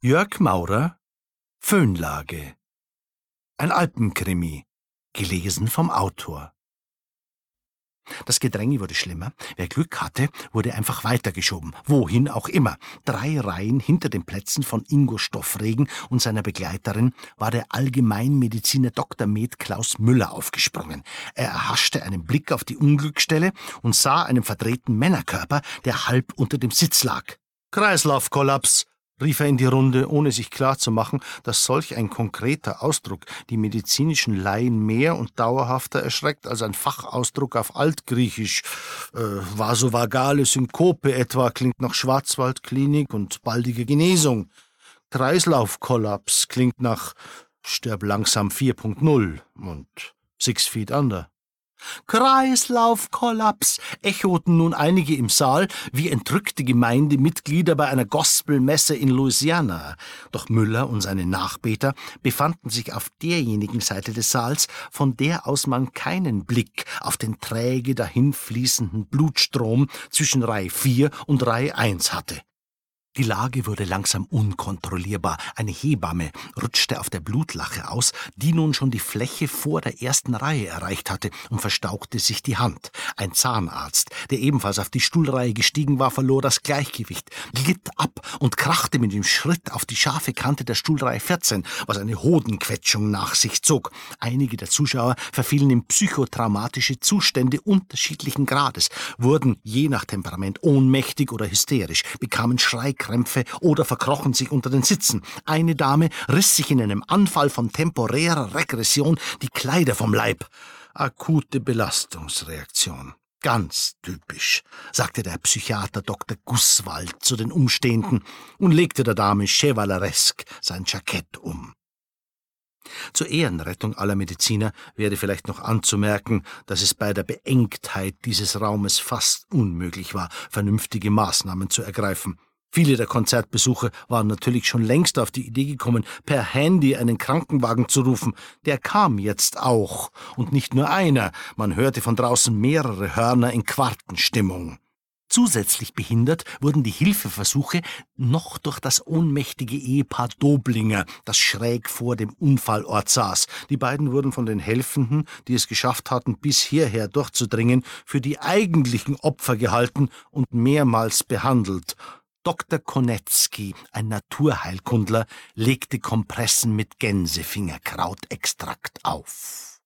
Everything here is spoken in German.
Jörg Maurer, Föhnlage. Ein Alpenkrimi, gelesen vom Autor. Das Gedränge wurde schlimmer. Wer Glück hatte, wurde einfach weitergeschoben, wohin auch immer. 3 Reihen hinter den Plätzen von Ingo Stoffregen und seiner Begleiterin war der Allgemeinmediziner Dr. Med Klaus Müller aufgesprungen. Er erhaschte einen Blick auf die Unglücksstelle und sah einen verdrehten Männerkörper, der halb unter dem Sitz lag. »Kreislaufkollaps«, rief er in die Runde, ohne sich klarzumachen, dass solch ein konkreter Ausdruck die medizinischen Laien mehr und dauerhafter erschreckt als ein Fachausdruck auf Altgriechisch. Vasovagale Synkope etwa klingt nach Schwarzwaldklinik und baldige Genesung. Kreislaufkollaps klingt nach Sterb langsam 4.0 und 6 Feet Under. »Kreislaufkollaps«, echoten nun einige im Saal wie entrückte Gemeindemitglieder bei einer Gospelmesse in Louisiana. Doch Müller und seine Nachbeter befanden sich auf derjenigen Seite des Saals, von der aus man keinen Blick auf den träge dahinfließenden Blutstrom zwischen Reihe 4 und Reihe 1 hatte. Die Lage wurde langsam unkontrollierbar. Eine Hebamme rutschte auf der Blutlache aus, die nun schon die Fläche vor der ersten Reihe erreicht hatte, und verstauchte sich die Hand. Ein Zahnarzt, der ebenfalls auf die Stuhlreihe gestiegen war, verlor das Gleichgewicht, glitt ab und krachte mit dem Schritt auf die scharfe Kante der Stuhlreihe 14, was eine Hodenquetschung nach sich zog. Einige der Zuschauer verfielen in psychotraumatische Zustände unterschiedlichen Grades, wurden je nach Temperament ohnmächtig oder hysterisch, bekamen Schreikrämpfe oder verkrochen sich unter den Sitzen. Eine Dame riss sich in einem Anfall von temporärer Regression die Kleider vom Leib. Akute Belastungsreaktion. Ganz typisch, sagte der Psychiater Dr. Gusswald zu den Umstehenden und legte der Dame chevaleresk sein Jackett um. Zur Ehrenrettung aller Mediziner wäre vielleicht noch anzumerken, dass es bei der Beengtheit dieses Raumes fast unmöglich war, vernünftige Maßnahmen zu ergreifen. Viele der Konzertbesucher waren natürlich schon längst auf die Idee gekommen, per Handy einen Krankenwagen zu rufen. Der kam jetzt auch. Und nicht nur einer. Man hörte von draußen mehrere Hörner in Quartenstimmung. Zusätzlich behindert wurden die Hilfeversuche noch durch das ohnmächtige Ehepaar Doblinger, das schräg vor dem Unfallort saß. Die beiden wurden von den Helfenden, die es geschafft hatten, bis hierher durchzudringen, für die eigentlichen Opfer gehalten und mehrmals behandelt. Dr. Konetzky, ein Naturheilkundler, legte Kompressen mit Gänsefingerkrautextrakt auf.